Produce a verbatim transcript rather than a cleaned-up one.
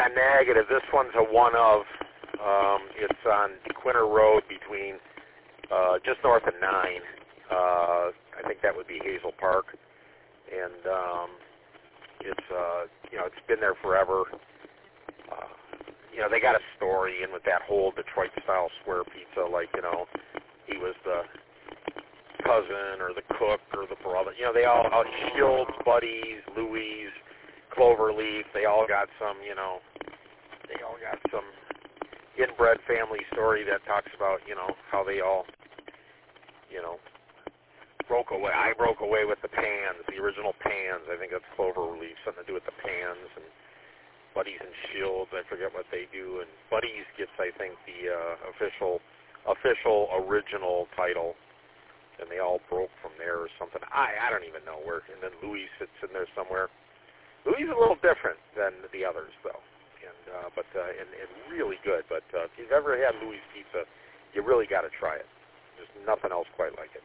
Yeah, negative. This one's a one of. Um, it's on Quinter Road between uh, just north of nine. Uh, I think that would be Hazel Park, and um, it's uh, you know it's been there forever. Uh, you know they got a story in with that whole Detroit style square pizza, like you know he was the cousin or the cook or the brother. You know they all, all Shields, Buddies, Louis, Cloverleaf. They all got some you know they all got some inbred family story that talks about you know how they all you know. broke away. I broke away with the pans, the original pans. I think that's Cloverleaf, something to do with the pans. And Buddies and Shields, I forget what they do. And Buddies gets, I think, the uh, official, official original title. And they all broke from there or something. I I don't even know where. And then Louis sits in there somewhere. Louis is a little different than the others, though. And uh, but uh, and, and really good. But uh, if you've ever had Louis pizza, you really got to try it. There's nothing else quite like it.